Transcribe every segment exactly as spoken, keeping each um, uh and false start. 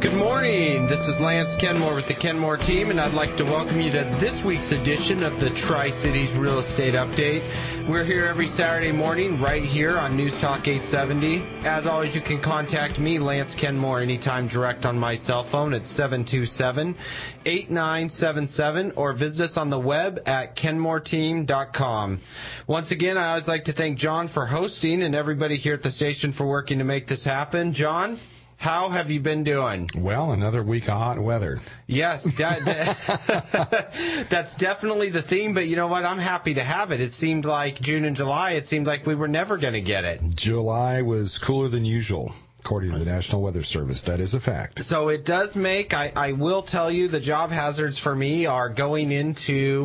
Good morning. This is Lance Kenmore with the Kenmore team, and I'd like to welcome you to this week's edition of the Tri-Cities Real Estate Update. We're here every Saturday morning right here on News Talk eight seventy. As always, you can contact me, Lance Kenmore, anytime direct on my cell phone at seven two seven, eight nine seven seven or visit us on the web at kenmore team dot com. Once again, I always like to thank John for hosting and everybody here at the station for working to make this happen. John, how have you been doing? Well, another week of hot weather. Yes, that, that, that's definitely the theme, but you know what? I'm happy to have it. It seemed like June and July, it seemed like we were never going to get it. July was cooler than usual, according to the National Weather Service. That is a fact. So it does make, I, I will tell you, the job hazards for me are going into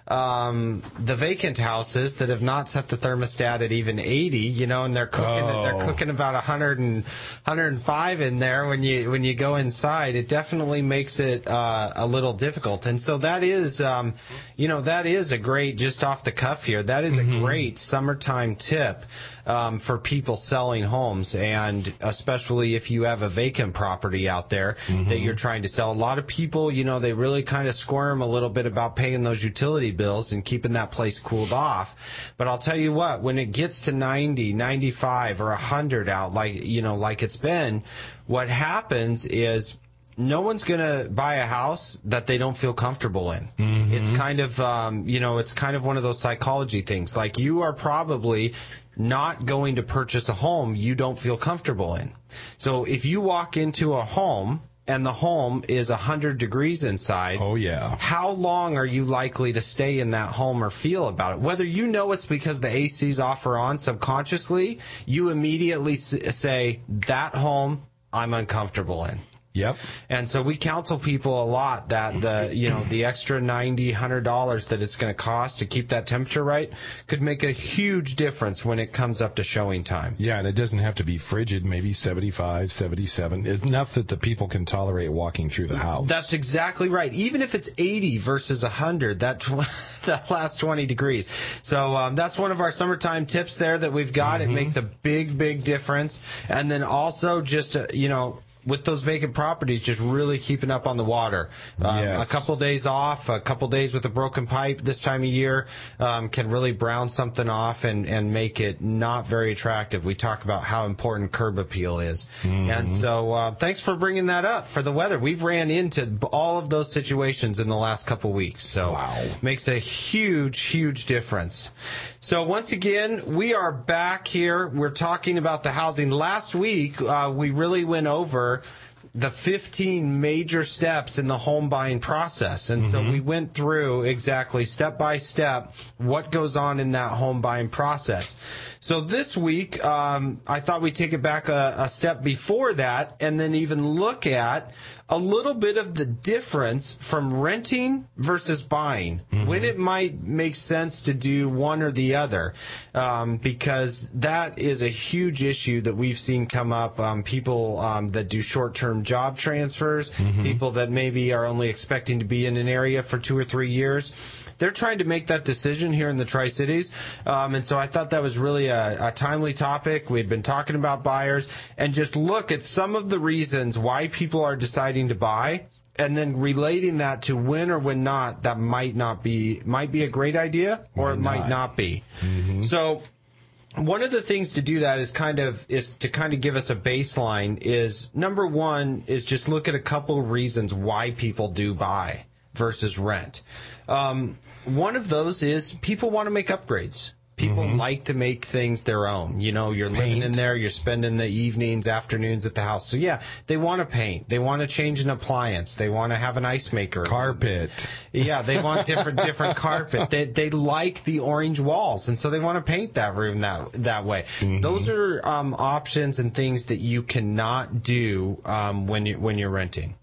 um, the vacant houses that have not set the thermostat at even eighty, you know, and they're cooking oh. they're cooking about one hundred and one hundred five in there when you when you go inside. It definitely makes it uh, a little difficult. And so that is, um, you know, that is a great, just off the cuff here, that is mm-hmm. a great summertime tip um, for people selling homes, and especially if you have a vacant property out there mm-hmm. that you're trying to sell. A lot of people, you know, they really kind of squirm a little bit about paying those utility bills and keeping that place cooled off. But I'll tell you what, when it gets to ninety, ninety-five, or one hundred out, like, you know, like it's been, what happens is no one's going to buy a house that they don't feel comfortable in. Mm-hmm. It's kind of, um, you know, it's kind of one of those psychology things. Like, you are probably not going to purchase a home you don't feel comfortable in. So if you walk into a home and the home is one hundred degrees inside, oh yeah, how long are you likely to stay in that home or feel about it? Whether you know it's because the A C's off or on, subconsciously, you immediately say, that home I'm uncomfortable in. Yep. And so we counsel people a lot that the, you know, the extra ninety, one hundred dollars that it's going to cost to keep that temperature right could make a huge difference when it comes up to showing time. Yeah, and it doesn't have to be frigid, maybe seventy-five, seventy-seven. It's enough that the people can tolerate walking through the house. That's exactly right. Even if it's eighty versus one hundred, that, tw- that last twenty degrees. So um, that's one of our summertime tips there that we've got. Mm-hmm. It makes a big, big difference. And then also just, uh, you know, with those vacant properties, just really keeping up on the water. Um, yes. A couple days off, a couple days with a broken pipe this time of year um, can really brown something off and, and make it not very attractive. We talk about how important curb appeal is. Mm-hmm. And so uh, thanks for bringing that up for the weather. We've ran into all of those situations in the last couple weeks. So wow. Makes a huge, huge difference. So once again, we are back here. We're talking about the housing. Last week, uh, we really went over the fifteen major steps in the home buying process. And mm-hmm. so we went through exactly step by step what goes on in that home buying process. So this week, um, I thought we'd take it back a, a step before that and then even look at a little bit of the difference from renting versus buying, mm-hmm. when it might make sense to do one or the other, um, because that is a huge issue that we've seen come up. Um, people um, that do short-term job transfers, mm-hmm. people that maybe are only expecting to be in an area for two or three years. They're trying to make that decision here in the Tri-Cities, um, and so I thought that was really a, a timely topic. We had been talking about buyers, and just look at some of the reasons why people are deciding to buy, and then relating that to when or when not that might not be might be a great idea, or Why it not? might not be. Mm-hmm. So one of the things to do that is kind of is to kind of give us a baseline. Is number one is just look at a couple of reasons why people do buy versus rent. Um, one of those is people want to make upgrades. People mm-hmm. like to make things their own. You know, you're paint. living in there, you're spending the evenings, afternoons at the house. So, yeah, they want to paint. They want to change an appliance. They want to have an ice maker. Carpet. Yeah, they want different different carpet. They they like the orange walls, and so they want to paint that room that that way. Mm-hmm. Those are um, options and things that you cannot do um, when you when you're renting.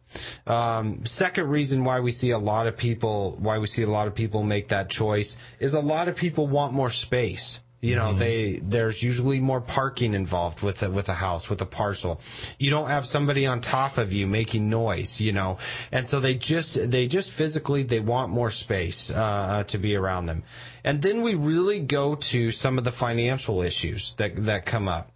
Um, second reason why we see a lot of people why we see a lot of people make that choice is a lot of people want more space. You know, mm-hmm. they there's usually more parking involved with a, with a house, with a parcel. You don't have somebody on top of you making noise, you know, and so they just they just physically they want more space uh, to be around them. And then we really go to some of the financial issues that that come up.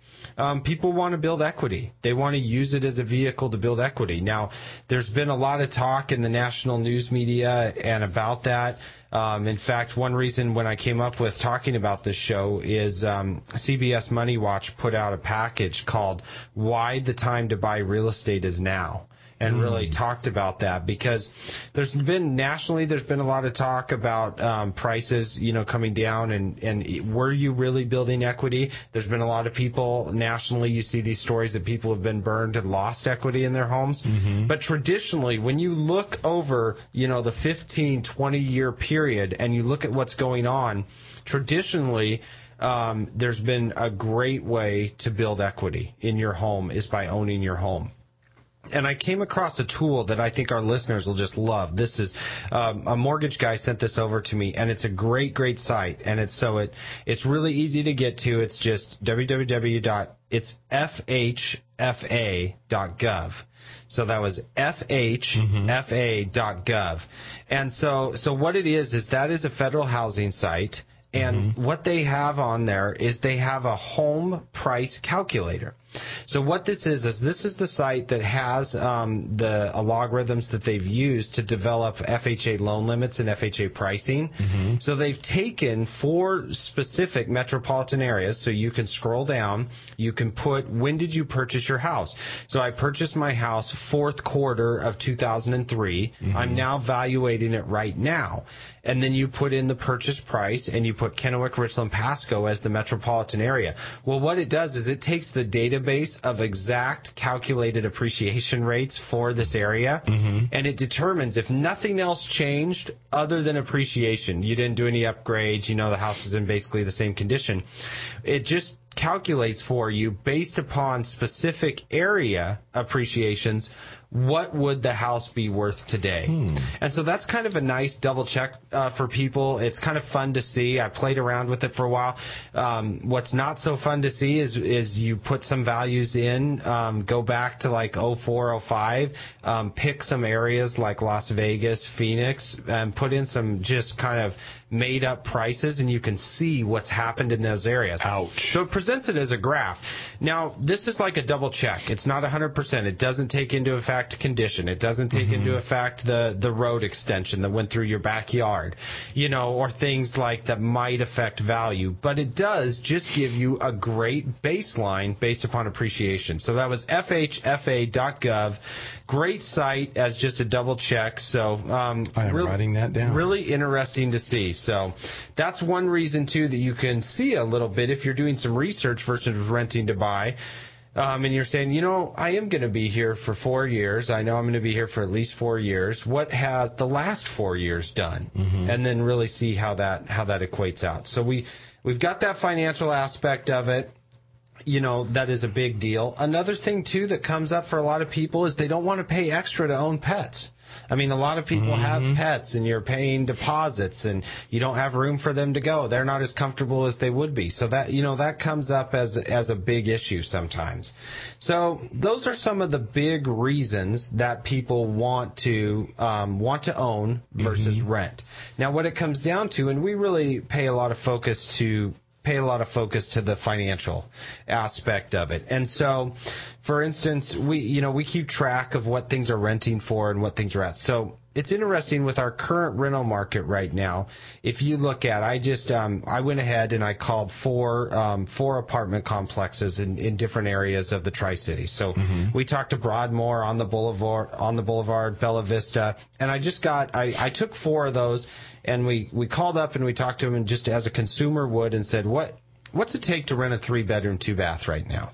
um, people want to build equity. They want to use it as a vehicle to build equity. Now, there's been a lot of talk in the national news media and about that. Um, in fact, one reason when I came up with talking about this show is um, C B S Money Watch put out a package called Why the Time to Buy Real Estate Is Now. And really mm. talked about that because there's been nationally, there's been a lot of talk about um, prices, you know, coming down and, and were you really building equity? There's been a lot of people nationally, you see these stories that people have been burned and lost equity in their homes. Mm-hmm. But traditionally, when you look over, you know, the fifteen, twenty year period and you look at what's going on, traditionally, um, there's been a great way to build equity in your home is by owning your home. And I came across a tool that I think our listeners will just love. This is um, a mortgage guy sent this over to me, and it's a great, great site. And it's so it it's really easy to get to. It's just www. It's f h f a dot gov. So that was f h f a dot gov. And so so what it is is that is a federal housing site. And mm-hmm. what they have on there is they have a home price calculator. So what this is, is this is the site that has um, the uh, logarithms that they've used to develop F H A loan limits and F H A pricing. Mm-hmm. So they've taken four specific metropolitan areas. So you can scroll down. You can put, when did you purchase your house? So I purchased my house fourth quarter of two thousand three. Mm-hmm. I'm now valuating it right now. And then you put in the purchase price, and you put Kennewick, Richland, Pasco as the metropolitan area. Well, what it does is it takes the database of exact calculated appreciation rates for this area, mm-hmm. and it determines if nothing else changed other than appreciation. You didn't do any upgrades. You know, the house is in basically the same condition. It just calculates for you based upon specific area appreciations, what would the house be worth today? Hmm. And so that's kind of a nice double check uh, for people. It's kind of fun to see. I played around with it for a while. Um, what's not so fun to see is is you put some values in, um, go back to like oh four, oh five, um, pick some areas like Las Vegas, Phoenix, and put in some just kind of made up prices, and you can see what's happened in those areas. Ouch. So it presents it as a graph. Now, this is like a double check. It's not one hundred percent. It doesn't take into effect condition. It doesn't take mm-hmm. into effect the, the road extension that went through your backyard, you know, or things like that might affect value. But it does just give you a great baseline based upon appreciation. So that was f h f a dot gov. Great site as just a double check. So um, I am really, writing that down. Really interesting to see. So that's one reason, too, that you can see a little bit if you're doing some research versus renting to buy. Um, and you're saying, you know, I am going to be here for four years. I know I'm going to be here for at least four years. What has the last four years done? Mm-hmm. And then really see how that how that equates out. So we, we've got that financial aspect of it. You know, that is a big deal. Another thing, too, that comes up for a lot of people is they don't want to pay extra to own pets. I mean, a lot of people mm-hmm. have pets, and you're paying deposits, and you don't have room for them to go. They're not as comfortable as they would be. So that, you know, that comes up as as a big issue sometimes. So those are some of the big reasons that people want to um, want to own versus mm-hmm. rent. Now, what it comes down to, and we really pay a lot of focus to pay a lot of focus to the financial aspect of it. And so, for instance, we, you know, we keep track of what things are renting for and what things are at. So it's interesting with our current rental market right now. If you look at, I just, um, I went ahead and I called four, um, four apartment complexes in, in different areas of the Tri-Cities. So mm-hmm. we talked to Broadmoor, on the Boulevard, on the Boulevard, Bella Vista, and I just got, I, I took four of those. And we, we called up and we talked to them, and just as a consumer would, and said, what what's it take to rent a three-bedroom, two-bath right now,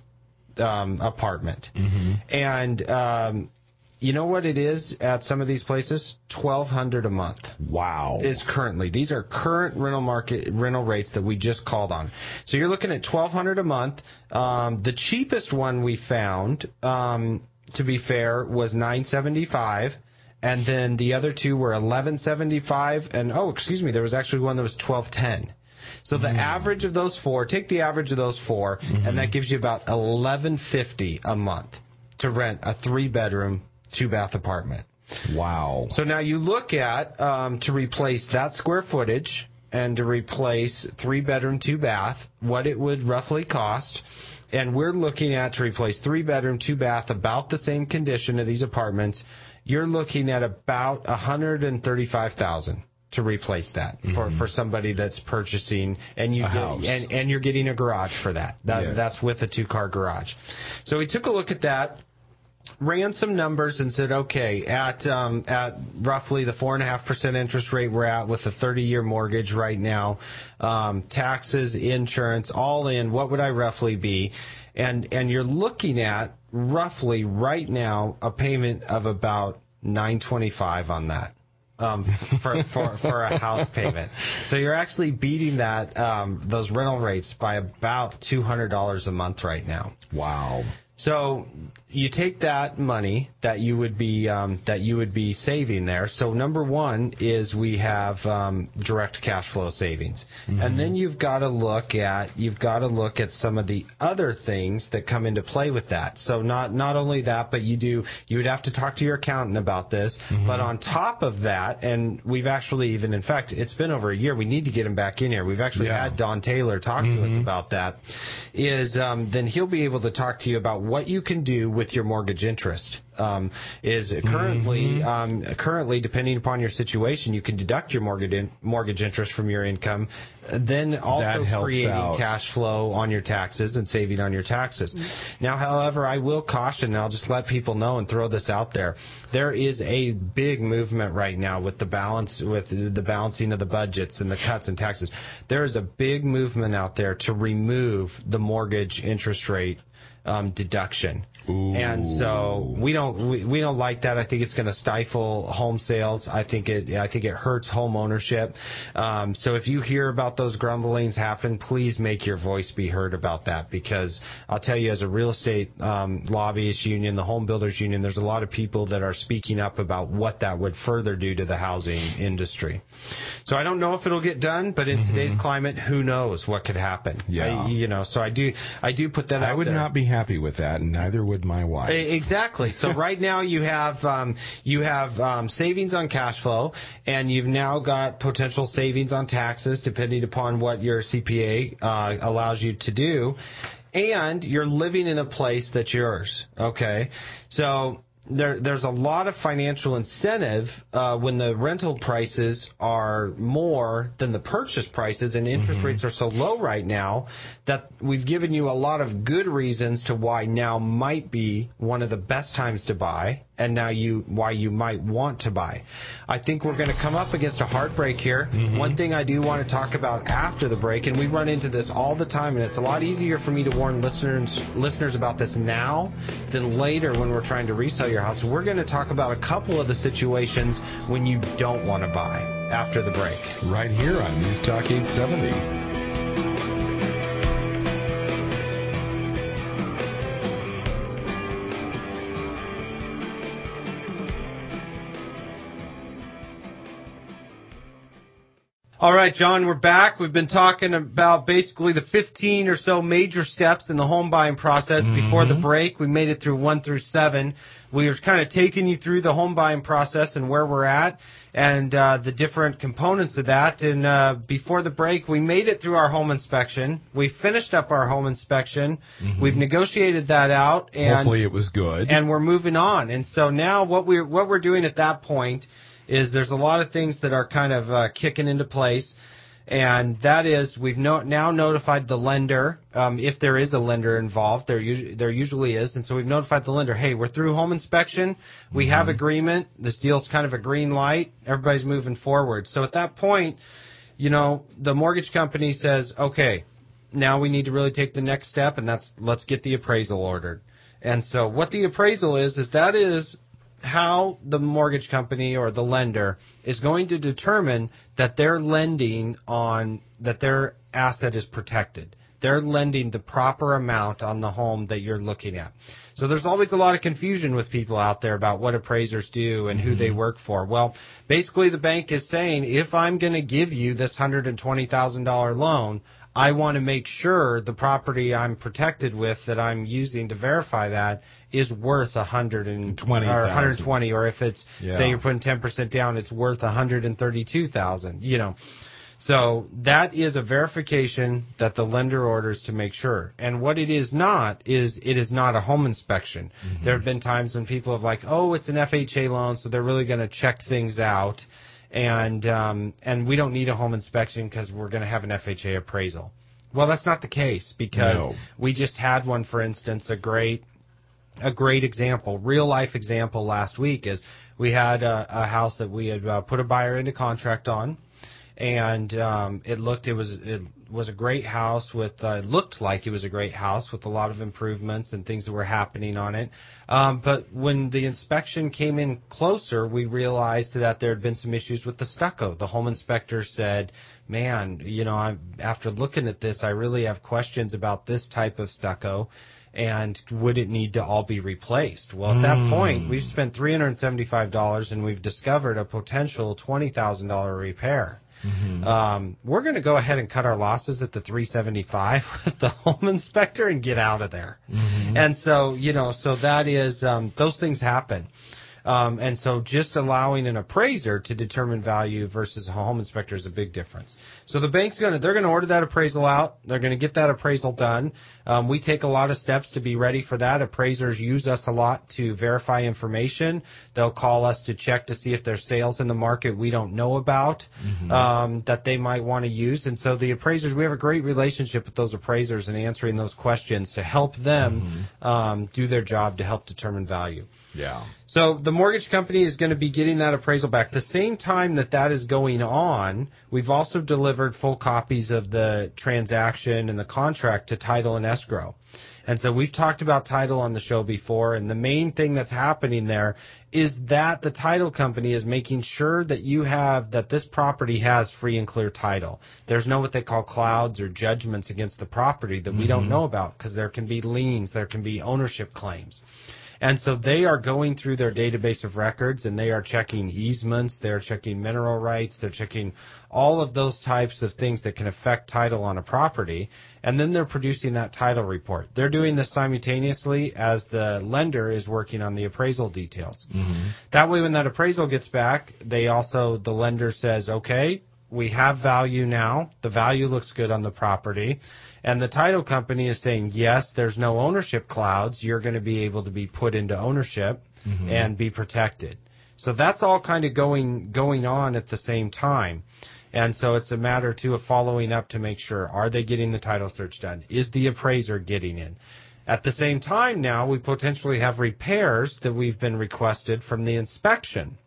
um, apartment? Mm-hmm. And um, you know what it is at some of these places? twelve hundred dollars a month. Wow. Is currently. These are current rental market rental rates that we just called on. So you're looking at twelve hundred dollars a month. Um, the cheapest one we found, um, to be fair, was nine seventy-five. And then the other two were eleven seventy-five, and oh, excuse me, there was actually one that was twelve ten. So the mm. average of those four, take the average of those four, mm-hmm. and that gives you about eleven fifty a month to rent a three-bedroom, two-bath apartment. Wow. So now you look at, um, to replace that square footage and to replace three-bedroom, two-bath, what it would roughly cost. and we're looking at to replace three bedroom, two bath, about the same condition of these apartments, you're looking at about one hundred thirty-five thousand dollars to replace that mm-hmm. for, for somebody that's purchasing, and you a get, house. and and you're getting a garage for that. That yes. That's with a two car garage. So we took a look at that, ran some numbers, and said, okay, at um, at roughly the four and a half percent interest rate we're at with a thirty year mortgage right now, um, taxes, insurance, all in, what would I roughly be? And and you're looking at roughly right now a payment of about nine twenty-five on that. Um, for, for, for a house payment. So you're actually beating that, um, those rental rates by about two hundred dollars a month right now. Wow. So you take that money that you would be um, that you would be saving there. So number one is we have um, direct cash flow savings, mm-hmm. and then you've got to look at you've got to look at some of the other things that come into play with that. So not not only that, but you do you would have to talk to your accountant about this. Mm-hmm. But on top of that, and we've actually even in fact it's been over a year. We need to get him back in here. We've actually yeah. had Don Taylor talk mm-hmm. to us about that. Is um, then he'll be able to talk to you about what you can do with your mortgage interest. Um, is currently mm-hmm. um, currently depending upon your situation, you can deduct your mortgage in, mortgage interest from your income, then also creating out. cash flow on your taxes and saving on your taxes. Mm-hmm. Now, however, I will caution, and I'll just let people know and throw this out there. There is a big movement right now with the balance with the balancing of the budgets and the cuts in taxes. There is a big movement out there to remove the mortgage interest rate Um, deduction. Ooh. And so we don't we, we don't like that. I think it's going to stifle home sales. I think it I think it hurts home ownership. Um, so if you hear about those grumblings happen, please make your voice be heard about that, because I'll tell you, as a real estate um, lobbyist union, the Home Builders Union, there's a lot of people that are speaking up about what that would further do to the housing industry. So I don't know if it'll get done, but in mm-hmm. today's climate, who knows what could happen? Yeah. I, you know, so I do I do put that I out would there. not be happy with that, and neither would my wife. Exactly. So right now you have um, you have um, savings on cash flow, and you've now got potential savings on taxes, depending upon what your C P A uh, allows you to do, and you're living in a place that's yours. Okay, so. There, there's a lot of financial incentive uh, when the rental prices are more than the purchase prices, and interest mm-hmm. rates are so low right now that we've given you a lot of good reasons to why now might be one of the best times to buy, and now you why you might want to buy. I think we're going to come up against a heartbreak here. Mm-hmm. One thing I do want to talk about after the break, and we run into this all the time, and it's a lot easier for me to warn listeners listeners about this now than later when we're trying to resell your house. We're going to talk about a couple of the situations when you don't want to buy after the break. Right here on News Talk eight seventy. All right, John, we're back. We've been talking about basically the fifteen or so major steps in the home buying process. Mm-hmm. Before the break, we made it through one through seven. We were kind of taking you through the home buying process and where we're at and uh, the different components of that. And uh, before the break, we made it through our home inspection. We finished up our home inspection. Mm-hmm. We've negotiated that out. And, hopefully it was good. And we're moving on. And so now what we're, what we're doing at that point is there's a lot of things that are kind of uh, kicking into place, and that is we've no, now notified the lender, um, if there is a lender involved. There, us- there usually is, and so we've notified the lender, hey, we're through home inspection, we mm-hmm. have agreement, this deal's kind of a green light, everybody's moving forward. So at that point, you know, the mortgage company says, okay, now we need to really take the next step, and that's let's get the appraisal ordered. And so what the appraisal is, is that is how the mortgage company or the lender is going to determine that they're lending on, that their asset is protected. They're lending the proper amount on the home that you're looking at. So there's always a lot of confusion with people out there about what appraisers do and who mm-hmm. they work for. Well, basically the bank is saying, if I'm going to give you this one hundred twenty thousand dollars loan, I want to make sure the property I'm protected with that I'm using to verify that is worth one hundred twenty or one hundred twenty, or if it's yeah. say you're putting ten percent down, it's worth one hundred thirty-two thousand. You know, So that is a verification that the lender orders to make sure. And what it is not is it is not a home inspection. Mm-hmm. There have been times when people have like, oh, it's an F H A loan, so they're really going to check things out. And um, and we don't need a home inspection because we're going to have an F H A appraisal. Well, that's not the case because No. we just had one, for instance, a great a great example, real life example last week is we had a, a house that we had uh, put a buyer into contract on. And um, it looked it was it was a great house with uh, it looked like it was a great house with a lot of improvements and things that were happening on it. Um, but when the inspection came in closer, we realized that there had been some issues with the stucco. The home inspector said, "Man, you know, I'm, after looking at this, I really have questions about this type of stucco." And would it need to all be replaced? Well, at that Mm. point, we've spent three hundred seventy-five dollars and we've discovered a potential twenty thousand dollars repair. Mm-hmm. Um, we're going to go ahead and cut our losses at the three seventy-five with the home inspector and get out of there. Mm-hmm. And so, you know, so that is, um, those things happen. Um, and so just allowing an appraiser to determine value versus a home inspector is a big difference. So the bank's going to, they're going to order that appraisal out. They're going to get that appraisal done. Um, we take a lot of steps to be ready for that. Appraisers use us a lot to verify information. They'll call us to check to see if there's sales in the market we don't know about, mm-hmm. um, that they might want to use. And so the appraisers, we have a great relationship with those appraisers and answering those questions to help them mm-hmm. um, do their job to help determine value. Yeah. So the mortgage company is going to be getting that appraisal back. The same time that that is going on, we've also delivered full copies of the transaction and the contract to title and escrow. And so we've talked about title on the show before, and the main thing that's happening there is that the title company is making sure that you have, that this property has free and clear title. There's no what they call clouds or judgments against the property that mm-hmm. we don't know about because there can be liens, there can be ownership claims. And so they are going through their database of records and they are checking easements, they're checking mineral rights, they're checking all of those types of things that can affect title on a property, and then they're producing that title report. They're doing this simultaneously as the lender is working on the appraisal details. Mm-hmm. That way when that appraisal gets back, they also, the lender says, okay, we have value now, the value looks good on the property. And the title company is saying, yes, there's no ownership clouds. You're going to be able to be put into ownership mm-hmm. and be protected. So that's all kind of going going on at the same time. And so it's a matter, too, of following up to make sure, are they getting the title search done? Is the appraiser getting in? At the same time now, we potentially have repairs that we've been requested from the inspection.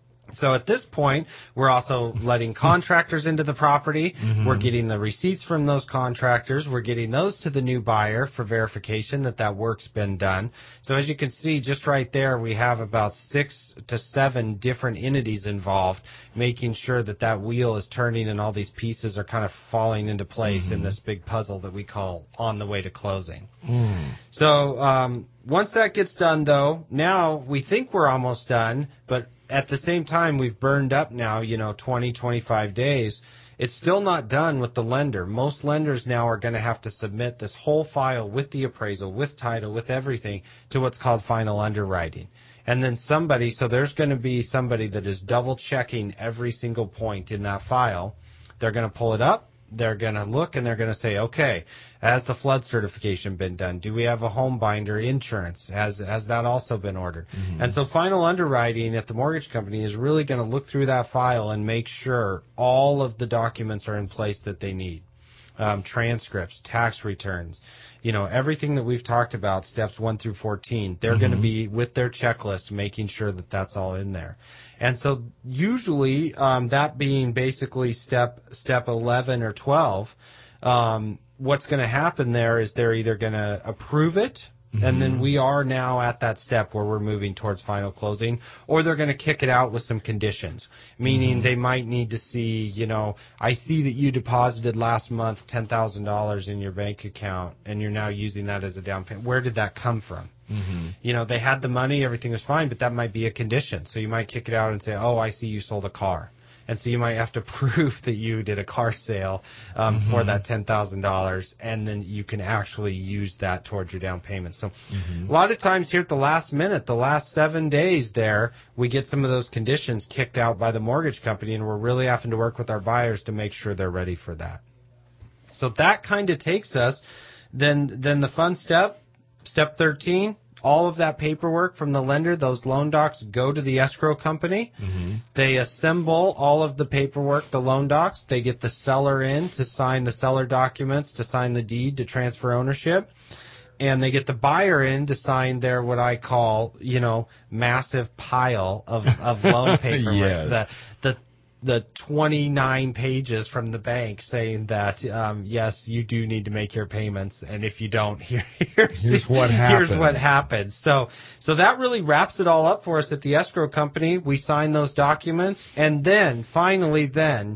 So at this point, we're also letting contractors into the property. Mm-hmm. We're getting the receipts from those contractors. We're getting those to the new buyer for verification that that work's been done. So as you can see, just right there, we have about six to seven different entities involved, making sure that that wheel is turning and all these pieces are kind of falling into place mm-hmm. in this big puzzle that we call on the way to closing. Mm. So um, once that gets done, though, now we think we're almost done, but at the same time, we've burned up now, you know, twenty, twenty-five days. It's still not done with the lender. Most lenders now are going to have to submit this whole file with the appraisal, with title, with everything to what's called final underwriting. And then somebody, so there's going to be somebody that is double checking every single point in that file. They're going to pull it up. They're going to look and they're going to say, okay, has the flood certification been done? Do we have a home binder insurance? Has has that also been ordered? Mm-hmm. And so final underwriting at the mortgage company is really going to look through that file and make sure all of the documents are in place that they need. Um, transcripts, tax returns, you know, everything that we've talked about, steps one through fourteen, they're mm-hmm. going to be with their checklist making sure that that's all in there. And so usually um, that being basically step step eleven or twelve, um, what's going to happen there is they're either going to approve it, mm-hmm. and then we are now at that step where we're moving towards final closing, or they're going to kick it out with some conditions, meaning mm-hmm. they might need to see, you know, I see that you deposited last month ten thousand dollars in your bank account, and you're now using that as a down payment. Where did that come from? Mm-hmm. You know, they had the money, everything was fine, but that might be a condition. So you might kick it out and say, oh, I see you sold a car. and so you might have to prove that you did a car sale um, mm-hmm. for that ten thousand dollars, and then you can actually use that towards your down payment. So mm-hmm. a lot of times here at the last minute, the last seven days there, we get some of those conditions kicked out by the mortgage company, and we're really having to work with our buyers to make sure they're ready for that. So that kind of takes us, then then the fun step, step thirteen, all of that paperwork from the lender, those loan docs go to the escrow company. Mm-hmm. They assemble all of the paperwork, the loan docs. They get the seller in to sign the seller documents, to sign the deed, to transfer ownership. And they get the buyer in to sign their, what I call, you know, massive pile of, of loan paperwork. Yes. The, the the twenty-nine pages from the bank saying that, um, yes, you do need to make your payments, and if you don't, here, here's, here's what happens. Here's what happens. So, so that really wraps it all up for us at the escrow company. We sign those documents, and then, finally then,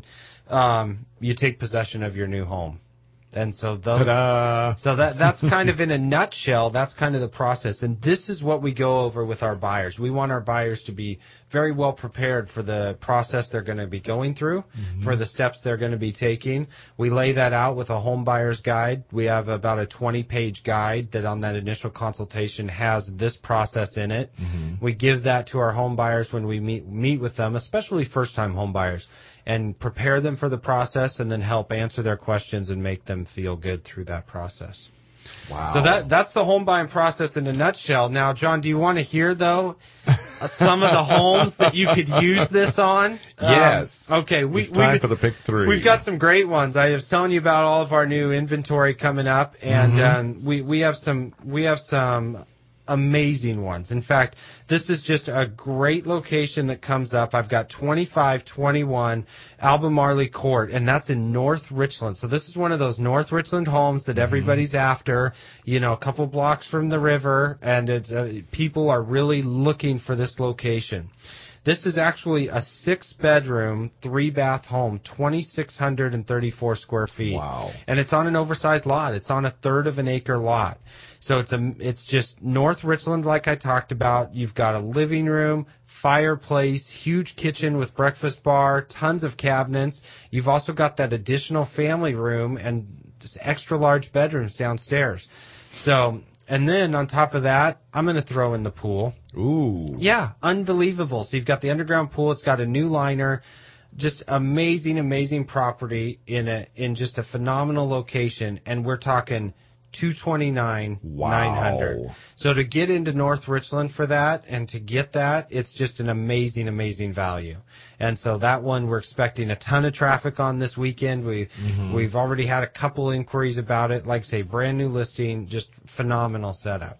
um, you take possession of your new home. And so those, Ta-da. so that that's kind of in a nutshell, that's kind of the process. And this is what we go over with our buyers. We want our buyers to be very well prepared for the process they're going to be going through, mm-hmm. for the steps they're going to be taking. We lay that out with a home buyer's guide. We have about a twenty-page guide that on that initial consultation has this process in it. Mm-hmm. We give that to our home buyers when we meet meet with them, especially first-time home buyers, and prepare them for the process and then help answer their questions and make them feel good through that process. Wow. So that that's the home buying process in a nutshell. Now, John, do you want to hear, though, some of the homes that you could use this on? Yes. Um, okay. We, it's time we, for the pick three. We've got some great ones. I was telling you about all of our new inventory coming up, and mm-hmm. um, we, we have some we have some amazing ones. In fact, this is just a great location that comes up. I've got twenty-five twenty-one Albemarle Court, and that's in North Richland. So this is one of those North Richland homes that everybody's mm-hmm. after, you know, a couple blocks from the river, and it's uh, people are really looking for this location. This is actually a six-bedroom, three-bath home, two thousand six hundred thirty-four square feet. Wow. And it's on an oversized lot. It's on a third of an acre lot. So it's a, it's just North Richland, like I talked about. You've got a living room, fireplace, huge kitchen with breakfast bar, tons of cabinets. You've also got that additional family room and just extra large bedrooms downstairs. So, and then on top of that, I'm going to throw in the pool. Ooh. Yeah, unbelievable. So you've got the underground pool. It's got a new liner. Just amazing, amazing property in a in just a phenomenal location. And we're talking two twenty-nine wow. nine hundred. So to get into North Richland for that and to get that, it's just an amazing, amazing value. And so that one we're expecting a ton of traffic on this weekend. We mm-hmm. we've already had a couple inquiries about it. Like I say, brand new listing, just phenomenal setup.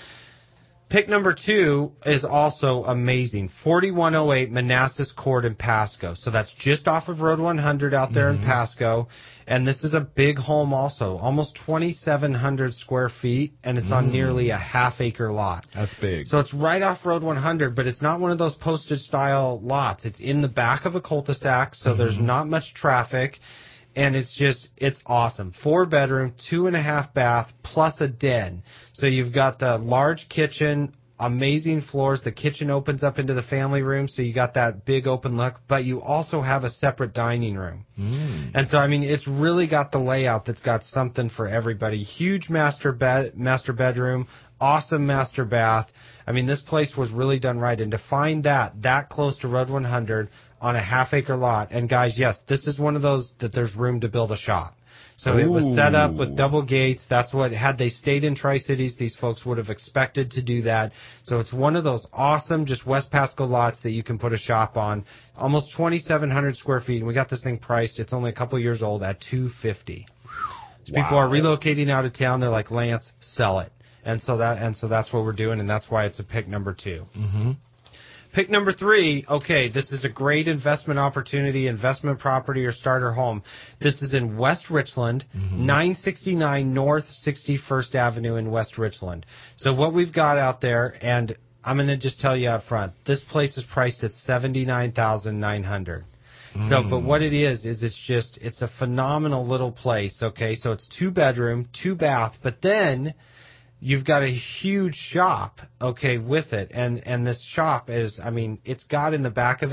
Pick number two is also amazing. forty-one oh eight Manassas Court in Pasco. So that's just off of Road one hundred out there mm-hmm. in Pasco. And this is a big home also, almost twenty-seven hundred square feet, and it's mm. on nearly a half acre lot. That's big. So it's right off Road one hundred, but it's not one of those postage style lots. It's in the back of a cul-de-sac, so mm-hmm. there's not much traffic. And it's just, it's awesome. Four bedroom, two and a half bath, plus a den. So you've got the large kitchen, amazing floors. The kitchen opens up into the family room, so you got that big open look, but you also have a separate dining room. Mm. And so, I mean, it's really got the layout that's got something for everybody. Huge master bed, master bedroom, awesome master bath. I mean, this place was really done right. And to find that, that close to Road one hundred on a half acre lot, and guys, yes, this is one of those that there's room to build a shop. So Ooh. It was set up with double gates. That's what, had they stayed in Tri-Cities, these folks would have expected to do that. So it's one of those awesome, just West Pasco lots that you can put a shop on. Almost twenty-seven hundred square feet, and we got this thing priced. It's only a couple years old at two hundred fifty dollars. So wow. People are relocating out of town. They're like, Lance, sell it. And so that, and so that's what we're doing, and that's why it's a pick number two. Mm-hmm. Pick number three, okay, this is a great investment opportunity, investment property, or starter home. This is in West Richland, mm-hmm. nine sixty-nine North sixty-first Avenue in West Richland. So what we've got out there, and I'm going to just tell you up front, this place is priced at seventy-nine thousand nine hundred dollars. Mm. So, but what it is, is it's just, it's a phenomenal little place, okay? So it's two bedroom, two bath, but then you've got a huge shop, okay, with it. And and this shop is, I mean, it's got in the back of it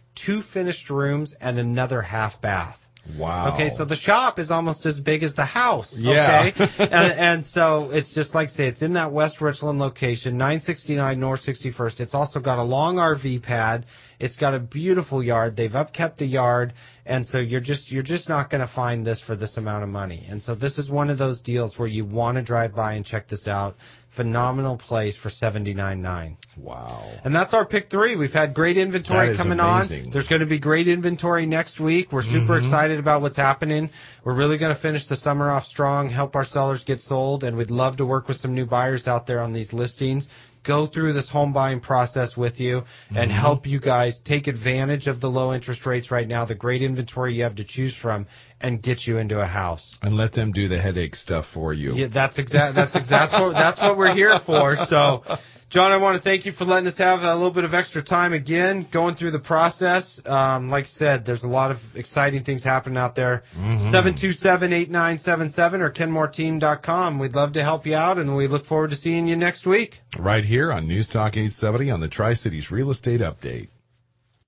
two finished rooms, and another half bath. Wow. Okay, so the shop is almost as big as the house. Yeah. Okay, and, and so it's just like I say, it's in that West Richland location, nine sixty-nine North sixty-first. It's also got a long R V pad. It's got a beautiful yard. They've upkept the yard, and so you're just you're just not going to find this for this amount of money. And so this is one of those deals where you want to drive by and check this out. Phenomenal place for seventy-nine nine. Wow. And that's our pick three. We've had great inventory That is coming amazing. on. There's going to be great inventory next week. We're super Mm-hmm. excited about what's happening. We're really going to finish the summer off strong, help our sellers get sold, and we'd love to work with some new buyers out there on these listings. Go through this home buying process with you and Mm-hmm. help you guys take advantage of the low interest rates right now, the great inventory you have to choose from, and get you into a house. And let them do the headache stuff for you. Yeah, that's exact. That's that's what that's what we're here for. So, John, I want to thank you for letting us have a little bit of extra time again, going through the process. Um, like I said, there's a lot of exciting things happening out there. seven two seven, eight nine seven seven or ken moore team dot com. We'd love to help you out, and we look forward to seeing you next week. Right here on News Talk eight seventy on the Tri-Cities Real Estate Update.